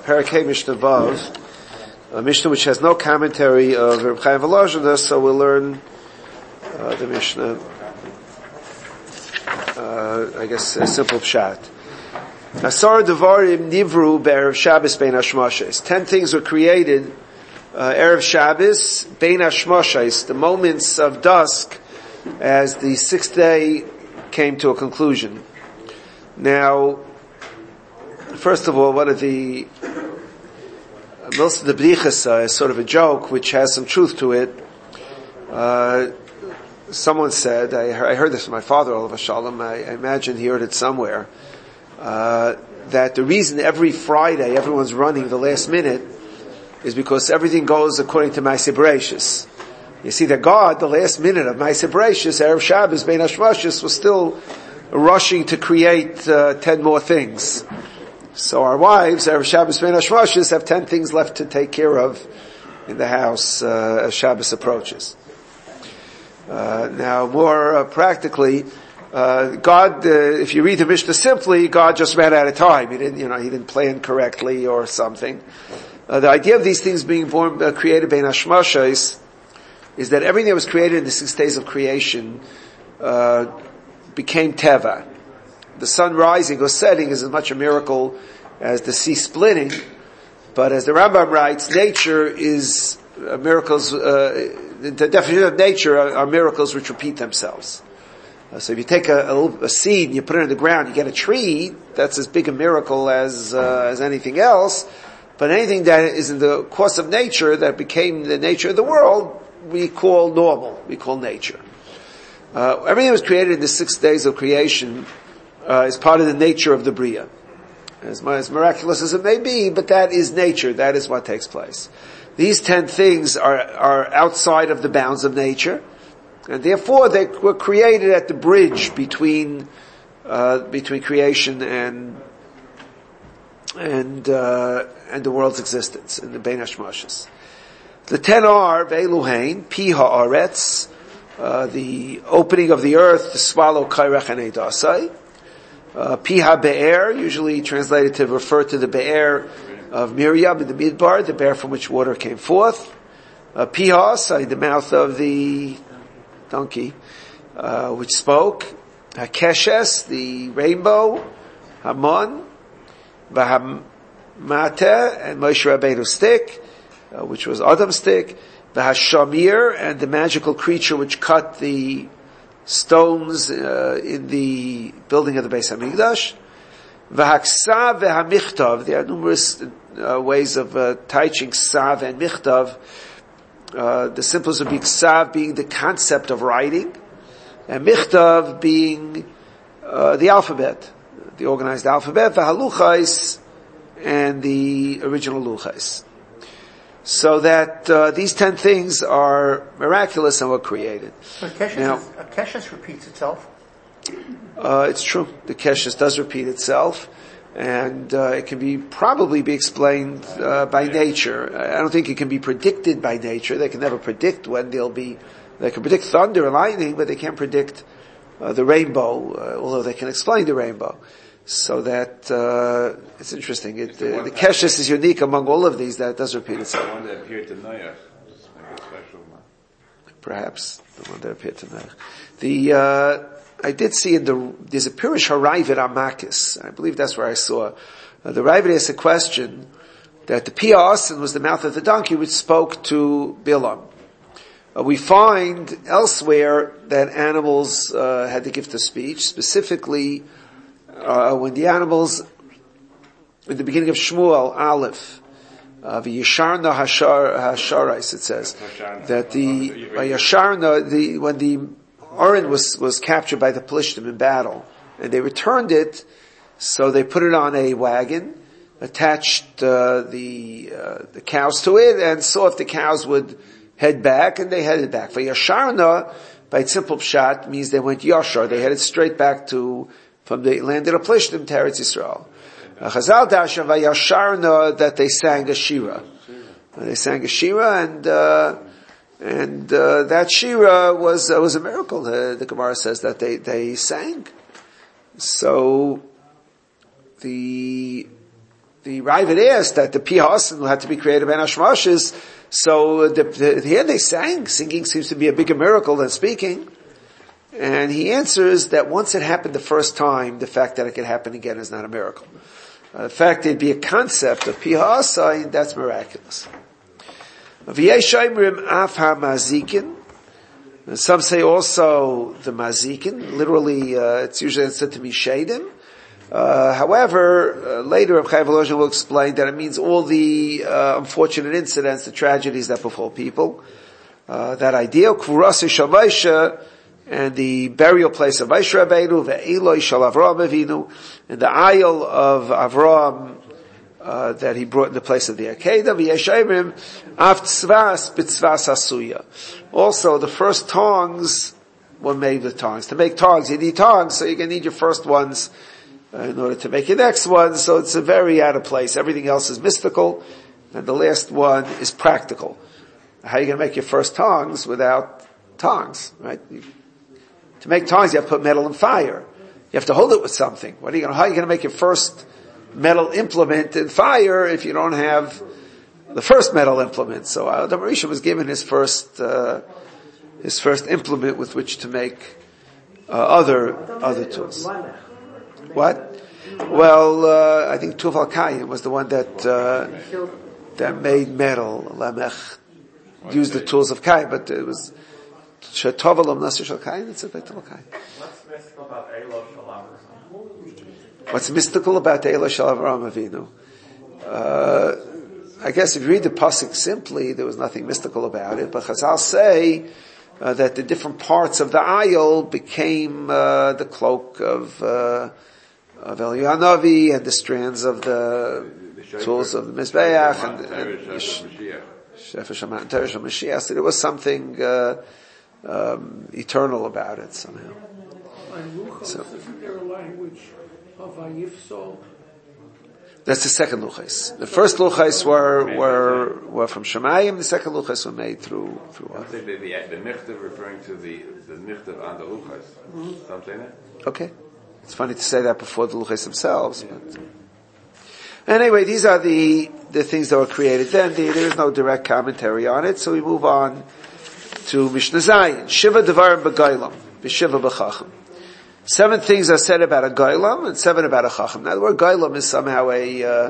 Parakeh Mishnah Vav, a Mishnah which has no commentary of Reb Chaim Volozhin, so we'll learn the Mishnah, I guess a simple pshat. Asar Devarim Nivru Be'erev Shabbos Bein Hashmashos. 10 things were created Erev Shabbos Bein Hashmashos, the moments of dusk as the sixth day came to a conclusion. Now, first of all, one of the most of the B'dichas is sort of a joke, which has some truth to it. Someone said, I heard this from my father, Olav Shalom, I imagine he heard it somewhere, that the reason every Friday everyone's running the last minute is because everything goes according to Ma'aseh Bereishis. You see that God, the last minute of Ma'aseh Bereishis, Erev Shabbos, Bein Hashmashos, was still rushing to create 10 more things. So our wives, Erev Shabbos, Bein Hashmashos, have 10 things left to take care of in the house as Shabbos approaches. Now, more practically, God, if you read the Mishnah simply, God just ran out of time. He didn't plan correctly or something. The idea of these things being created Bein Hashmashos is that everything that was created in the 6 days of creation became teva. The sun rising or setting is as much a miracle as the sea splitting, but as the Rambam writes, nature is miracles. The definition of nature are miracles which repeat themselves. So if you take a seed and you put it in the ground, you get a tree. That's as big a miracle as anything else. But anything that is in the course of nature that became the nature of the world, we call normal. We call nature. Everything that was created in the 6 days of creation is part of the nature of the Bria. As miraculous as it may be, but that is nature. That is what takes place. These 10 things are outside of the bounds of nature, and therefore they were created at the bridge between creation and the world's existence in the Bein Hashmashos. The 10 are Ve'eluhain, Pi Ha'aretz, the opening of the earth to swallow Kairach and Eidasai. Pi HaBe'er, usually translated to refer to the Be'er of Miriam in the Midbar, the bear from which water came forth. Pi Ha'asai, the mouth of the donkey, which spoke. HaKeshes, the rainbow. Hamon, Vahamate, and Moshe Rabbeinu's stick, which was Adam's stick. Vahashamir, and the magical creature which cut the stones in the building of the Beis Hamikdash. V'haksav v'hamichtav. There are numerous ways of teaching ksav and michtav. The simplest would be ksav being the concept of writing, and michtav being the alphabet, the organized alphabet. V'haluchais, and the original luchais. So that these 10 things are miraculous and were created. So Keshes repeats itself? It's true. The Keshes does repeat itself, and it can probably be explained by nature. I don't think it can be predicted by nature. They can never predict when they can predict thunder and lightning, but they can't predict the rainbow, although they can explain the rainbow. So that it's interesting. The Keshes is unique among all of these. That does repeat itself. The one that appeared to Noach, perhaps the one that appeared to Noach. I did see there's a Pirush Harayvit Amakis. I believe that's where I saw the Rayvit asked a question that the Piasin was the mouth of the donkey which spoke to Bilam. We find elsewhere that animals had the gift of speech, specifically. When the animals, in the beginning of Shmuel, Aleph, V'yasharna hasharais, it says, that when the Oren was captured by the Pelishtim in battle, and they returned it, so they put it on a wagon, attached the cows to it, and saw if the cows would head back, and they headed back. V'yasharna, by simple pshat, means they went yashar, they headed straight back from the land of the Pelishtim to Eretz Yisrael. Chazal Dasha Vayasharna, that they sang a shira. They sang a shira, and that shira was a miracle. The Gemara says that they sang. So the the Ravid asked that the Pihasin had to be created by Hashmashis, so here they sang. Singing seems to be a bigger miracle than speaking. And he answers that once it happened the first time, the fact that it could happen again is not a miracle. The fact there'd be a concept of Pihasin, that's miraculous. V'yeshaymrim af ha-mazikin. Some say also the mazikin. Literally, it's usually said to be shadim. However, later Reb Chaim Volozhin will explain that it means all the unfortunate incidents, the tragedies that befall people. That idea, Kvurasi Shavaisha, and the burial place of Moshe Rabbeinu, the Eloi Shal Avraham Avinu, and the Isle of Avraham that he brought in the place of the Akedah, V'yeshayrim Av Tzvas B'Tzvas Asuya. Also, the first tongs were made with tongs. To make tongs, you need tongs, so you're going to need your first ones in order to make your next one, so it's a very out of place. Everything else is mystical, and the last one is practical. How are you going to make your first tongs without tongs, right? To make tongs, you have to put metal and fire. You have to hold it with something. How are you going to make your first metal implement in fire if you don't have the first metal implement? So Adam Rishon was given his first implement with which to make other tools. What? Well, I think Tuval Kayim was the one that made metal. Lamech used the tools of Kayim, but it was Shetovalam Nasir Shal Kayim. It's a bit of Kayim. What's mystical about Eilo Shal Avraham Avinu? I guess if you read the pasuk simply, there was nothing mystical about it. But Chazal say that the different parts of the aisle became the cloak of Eliyahu Hanavi and the strands of the tools of the Mizbeach and Shefa Shamat and Teresh Mashiach. So there was something eternal about it somehow. So, isn't there a language of Ayifsol? That's the second luchais. The first luchais were from Shemayim. The second luchais were made through. I think the nichtav referring to the nichtav on the luchais. Something that. Okay, it's funny to say that before the luchais themselves. But anyway, these are the things that were created then. There is no direct commentary on it, so we move on to Mishnah Zayin. Shiva devarim b'gailam, b'shiva b'chacham. 7 things are said about a gailam and 7 about a chacham. Now the word gailam is somehow a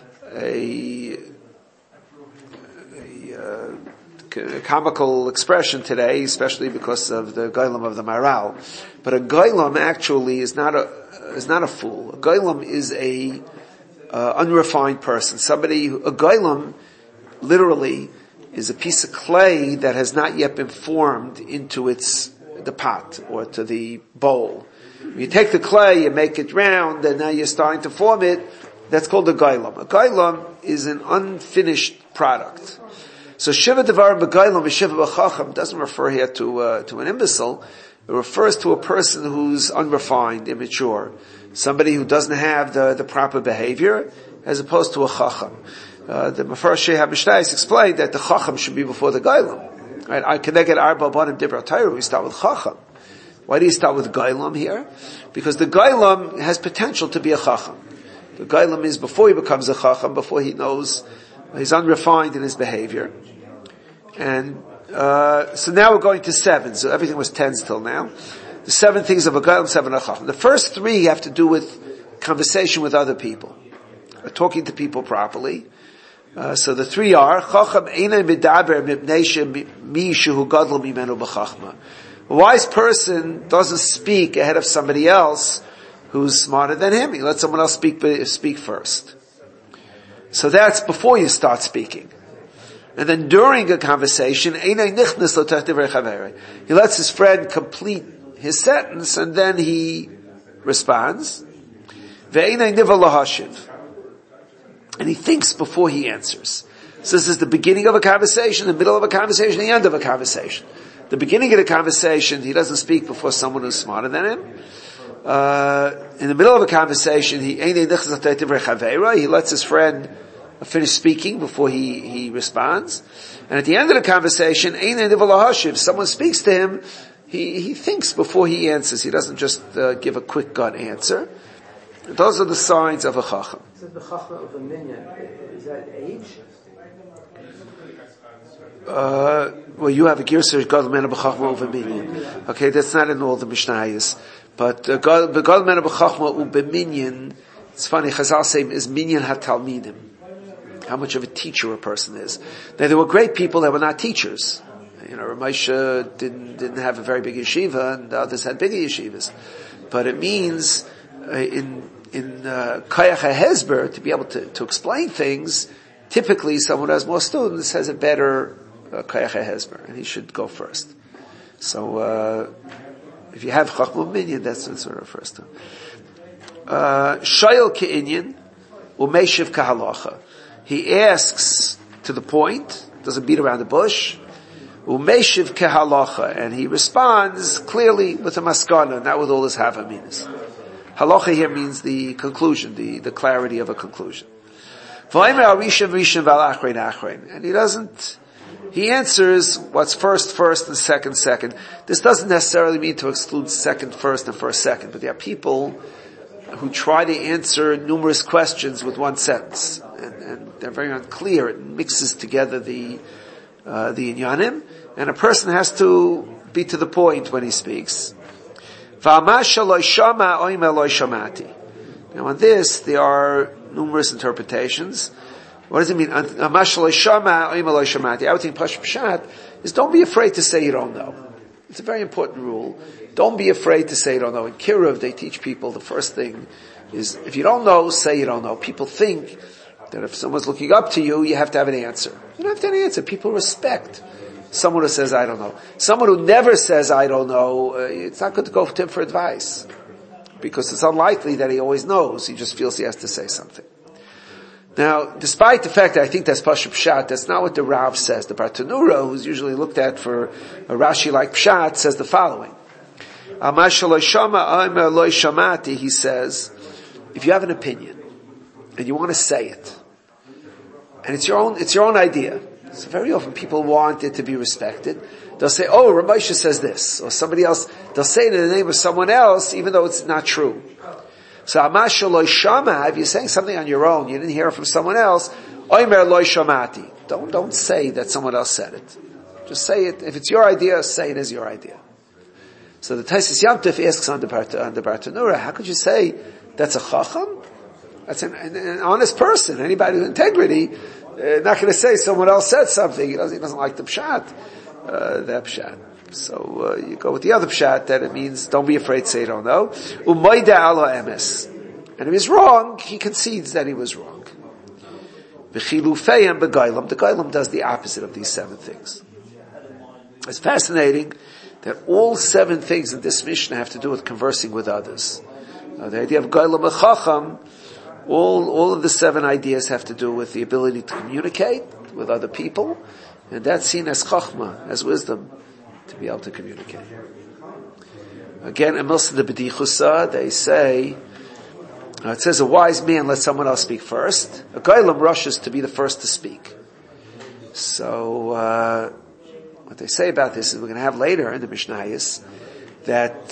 comical expression today, especially because of the gailam of the Maral. But a gailam actually is not a fool. A gailam is a unrefined person. A gailam literally is a piece of clay that has not yet been formed into the pot or to the bowl. You take the clay, you make it round, and now you're starting to form it. That's called a gailam. A gailam is an unfinished product. So Shiva Devarim B'Gailam Shiva B'Chacham doesn't refer here to an imbecile. It refers to a person who's unrefined, immature, somebody who doesn't have the proper behavior, as opposed to a Chacham. The Mefarshei HaMishnayos explained that the Chacham should be before the gailam. Right? I connect Arba Banim Dibra Torah. We start with Chacham. Why do you start with Gailam here? Because the Gailam has potential to be a Chacham. The Gailam is before he becomes a Chacham, before he knows he's unrefined in his behavior. And so now we're going to 7. So everything was 10s till now. The 7 things of a Gailam, 7 of a Chacham. The first 3 have to do with conversation with other people, talking to people properly. So the 3 are Chacham Einay Medaber Mipnei Mi Shehu Gadol Mimenu B'Chachma. A wise person doesn't speak ahead of somebody else who's smarter than him. He lets someone else speak first. So that's before you start speaking. And then during a conversation, he lets his friend complete his sentence and then he responds. And he thinks before he answers. So this is the beginning of a conversation, the middle of a conversation, the end of a conversation. The beginning of the conversation, he doesn't speak before someone who's smarter than him. In the middle of a conversation, he lets his friend finish speaking before he responds. And at the end of the conversation, if someone speaks to him, he thinks before he answers. He doesn't just give a quick gut answer. Those are the signs of a chacham. So the chachma of a minyan, is that age? Well, you have a girsa gadol men b'chachma u'b'minyan. Okay, that's not in all the Mishnayos. But gadol men b'chachma u'b'minyan, it's funny, Chazal say is minyan hatalmidim. How much of a teacher a person is. Now, there were great people that were not teachers. You know, Ramesha didn't have a very big yeshiva, and others had bigger yeshivas. But it means in Koyach HaHesber, to be able to explain things, typically someone who has more students has a better Koyach HaHesber, and he should go first. So if you have Chachma Minyan, that's what it refers to. Shayel Ke'inyan, Umeshiv Kahalacha. He asks to the point, doesn't beat around the bush, Umeshiv Kahalacha, and he responds clearly with a maskana, not with all his havaminas. Halacha here means the conclusion, the clarity of a conclusion. And he answers what's first, and second. This doesn't necessarily mean to exclude second first and first second, but there are people who try to answer numerous questions with one sentence, and they're very unclear. It mixes together the inyanim, and a person has to be to the point when he speaks. Now on this, there are numerous interpretations. What does it mean? I would think Pshat is don't be afraid to say you don't know. It's a very important rule. Don't be afraid to say you don't know. In Kiruv, they teach people the first thing is if you don't know, say you don't know. People think that if someone's looking up to you, you have to have an answer. You don't have to have an answer. People respect someone who says, I don't know. Someone who never says, I don't know, it's not good to go to him for advice. Because it's unlikely that he always knows. He just feels he has to say something. Now, despite the fact that I think that's Pashup Pshat, that's not what the Rav says. The Bartanura, who's usually looked at for a Rashi like Pshat, says the following. He says, if you have an opinion, and you want to say it, and it's your own idea. So very often people want it to be respected. They'll say, oh, Ramesha says this, or somebody else, they'll say it in the name of someone else, even though it's not true. So, Amashaloy Shama, if you're saying something on your own, you didn't hear it from someone else, Oimer Loy Shamati. Don't say that someone else said it. Just say it. If it's your idea, say it as your idea. So the Taisis Yamtif asks on the Bartanura, how could you say that's a Chacham? That's an honest person. Anybody with integrity, not going to say someone else said something. He doesn't like the Pshat, that Pshat. So, you go with the other Pshat that it means don't be afraid to say you don't know. Umayda ala emes. And if he's wrong, he concedes that he was wrong. V'chilufeyem begailam. The Gailam does the opposite of these 7 things. It's fascinating that all 7 things in this Mishnah have to do with conversing with others. The idea of Gailam Chacham, all of the 7 ideas have to do with the ability to communicate with other people, and that's seen as Chachma, as wisdom, to be able to communicate. Again, in most of the B'dichusa, they say, it says a wise man lets someone else speak first. A Gailam rushes to be the first to speak. So, what they say about this is we're going to have later in the Mishnayos that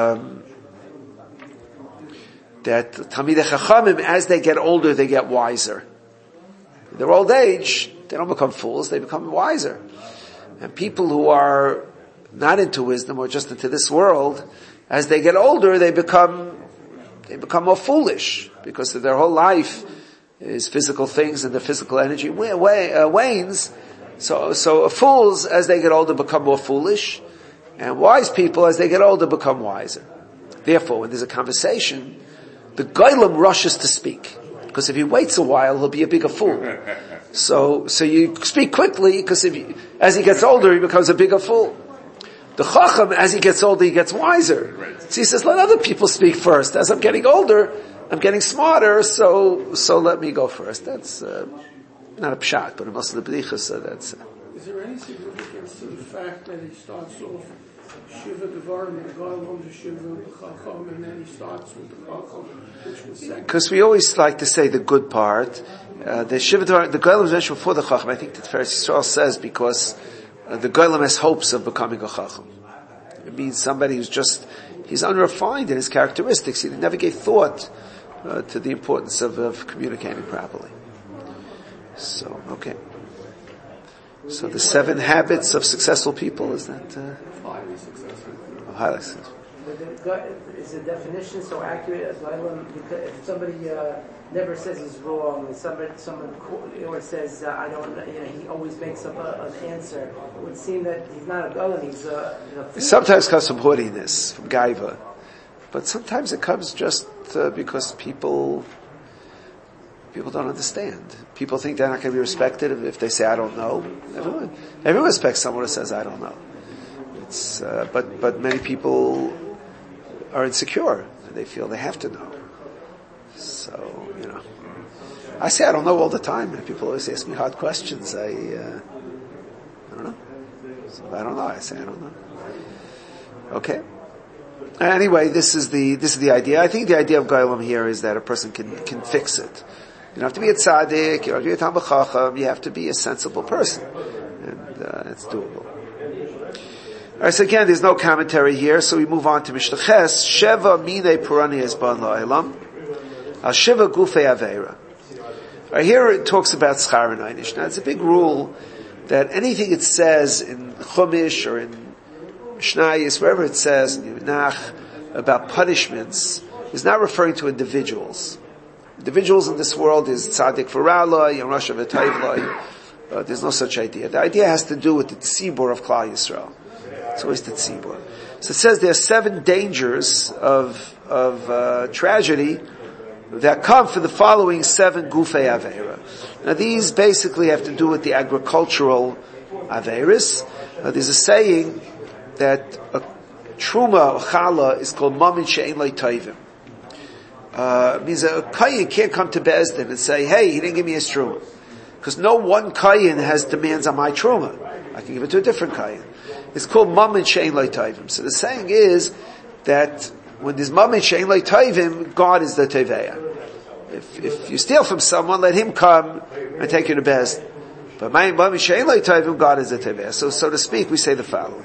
Talmidei Chachamim, as they get older, they get wiser. In their old age, they don't become fools, they become wiser. And people who are not into wisdom or just into this world, as they get older, they become more foolish because their whole life is physical things and the physical energy wanes. So fools, as they get older, become more foolish, and wise people, as they get older, become wiser. Therefore, when there's a conversation, the Gailam rushes to speak, because if he waits a while, he'll be a bigger fool. So you speak quickly, because as he gets older, he becomes a bigger fool. The Chacham, as he gets older, he gets wiser. So he says, let other people speak first. As I'm getting older, I'm getting smarter, so let me go first. That's not a pshat, but most of the b'dichas, so that's... Is there any significance to the fact that he starts off Shiva Devarim and Gailam to Shiva Chacham, and then he starts with the Chacham, which was second? Because we always like to say the good part. The Shiva Devarim, the Gailam is mentioned before the Chacham. I think that Tiferes Yisrael says because the Gailam has hopes of becoming a Chacham. It means somebody who's he's unrefined in his characteristics. He never gave thought to the importance of communicating properly. So, okay. So the 7 habits of successful people, is that? Highly successful. Highly successful. Is the definition so accurate as because if somebody never says he's wrong, and someone or says I don't, he always makes up an answer, it would seem that he's not a Golan, he's a It sometimes comes from haughtiness, from gaiva, but sometimes it comes just because people don't understand. People think they're not going to be respected if they say I don't know. Everyone respects someone who says I don't know. It's but many people are insecure. They feel they have to know. So, I say I don't know all the time. And people always ask me hard questions. I don't know. So I don't know. I say I don't know. Okay. Anyway, this is the idea. I think the idea of Goylam here is that a person can fix it. You don't have to be a tzaddik, you don't have to be a Talmid Chacham, you have to be a sensible person. And it's doable. Alright, so again, there's no commentary here, so we move on to Mishnah Ches. Sheva mine purani esban la'elam, al sheva gufei aveira. Alright, here it talks about schar and einish. Now, it's a big rule that anything it says in Chumash or in Mishnayos, wherever it says in Yunach about punishments, is not referring to individuals. Individuals in this world is tzaddik v'rala, yarasha v'tayvla. There's no such idea. The idea has to do with the tzibur of Klal Yisrael. It's always the tzibur. So it says there are 7 dangers of tragedy that come for the following 7 gufei aveira. Now these basically have to do with the agricultural aveiris. There's a saying that a truma or chala is called mamin she'en lo tovim. Means a kayin can't come to Bezdin and say, hey, he didn't give me his truma. Because no one kayin has demands on my truma. I can give it to a different kayin. It's called mamin she'en lo tovim. So the saying is that when there's mamin she'en lo tovim, God is the teveya. If you steal from someone, let him come and take you to Bezdin. But mamin she'en lo tovim, God is the teveya. So to speak, we say the following.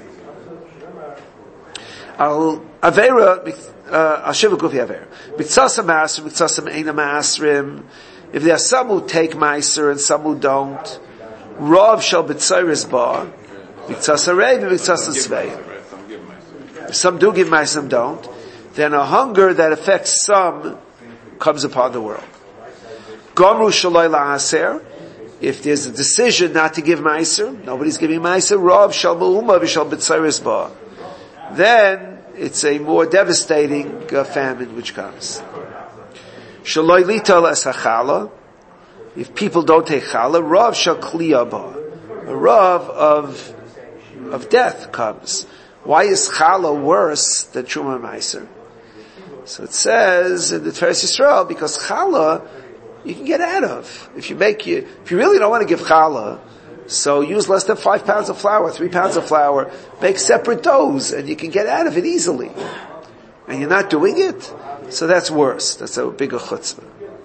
Al avera, al shiva gufi avera. Mitzasa ma'asrim, mitzasa eina ma'asrim. If there are some who take ma'aser and some who don't, Rav shall b'tzayris ba, mitzasa reiv, mitzasa tzvei. If some do give ma'aser, some don't, then a hunger that affects some comes upon the world. Gomru shaloi la'aser. If there's a decision not to give ma'aser, nobody's giving ma'aser, Rav shall b'uma v'shal b'tzayris ba. Then it's a more devastating famine which comes. Shaloi lital es hachala. If people don't take chala, Rav shall kliya ba. A Rav of death comes. Why is chala worse than truma meiser? So it says in the Tiferes Yisrael, because chala you can get out of. If you really don't want to give chala, so use less than 5 pounds of flour, 3 pounds of flour, make separate doughs, and you can get out of it easily. And you're not doing it, so that's worse. That's a bigger chutzpah.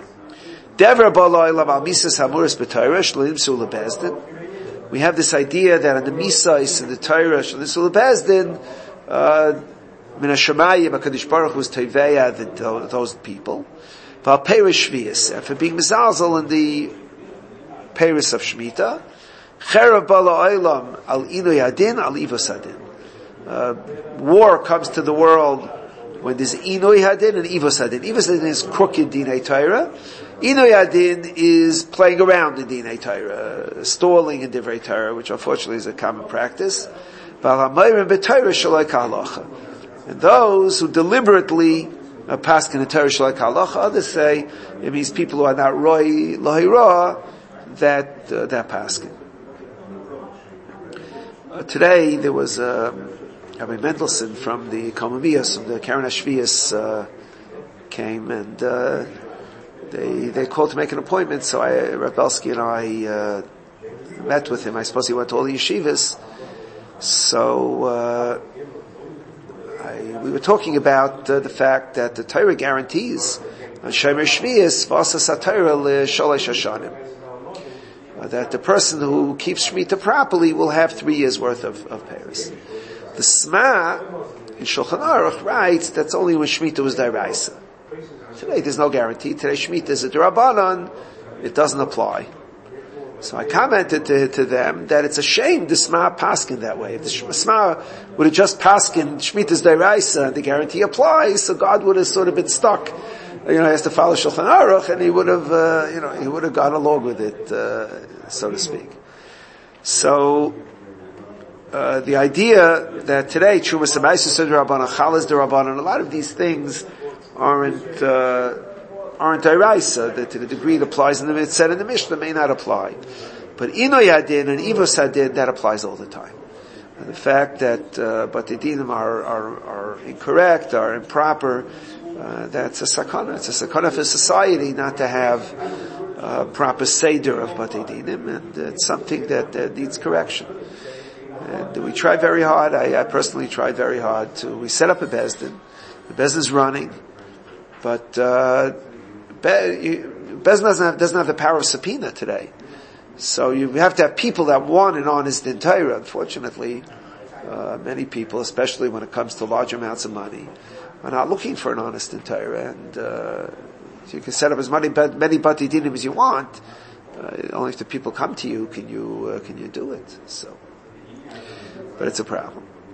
We have this idea that on the Misais and the Torah, Shalisul Bezdin, Min HaShamayim, HaKadosh Baruch Hu is Teveya, those people. And for being Mizalzel in the Paris of Shemitah, Cherav bala olam al inoy adin al ivos adin. War comes to the world when there's inoy hadin and ivos adin. Ivos adin is crooked dinei Torah. Inoy adin is playing around in dinei Torah, stalling in divrei Torah, which unfortunately is a common practice. And those who deliberately paskin in Torah shalai kalacha, others say it means people who are not roi lahira that paskin. Today there was Rabbi Mendelssohn from the Kalmamiyas, from the Karen Ashvias, came and they called to make an appointment. So Rabbi Belsky and I met with him. I suppose he went to all the yeshivas. So we were talking about the fact that the Torah guarantees on Shomer Shvius v'asas HaTorah l'sholosh hashanim. That the person who keeps Shemitah properly will have 3 years worth of Paris. The Sma in Shulchan Aruch writes that's only when Shemitah was D'Oraisa. Today there's no guarantee. Today Shemitah is a D'Rabbanan, it doesn't apply. So I commented to them that it's a shame the Shema paskin that way. If the Shema would have just paskin Shemitah's D'Oraisa, the guarantee applies, so God would have sort of been stuck. He has to follow Shulchan Aruch, and he would have, he would have gone along with it, so to speak. So, the idea that today Trumas Amaisa D'Rabbanan, Chalas D'Rabbanan, a lot of these things aren't D'Oraisa, that to the degree it applies in the it's said in the Mishnah may not apply. But Inoy Hadin and Ivos Hadin, that applies all the time. And the fact that Batei Dinim are incorrect, are improper, that's a sakana. It's a sakana for society not to have proper seder of Batei Dinim, and it's something that needs correction. And we try very hard. I personally tried very hard we set up a Bezdin. The Bezdin is running, but Bezdin doesn't have the power of subpoena today. So you have to have people that want an honest din Torah. Unfortunately, many people, especially when it comes to large amounts of money, are not looking for an honest din Torah. And you can set up as many Batei Dinim as you want. Only if the people come to you can you do it. So, but it's a problem.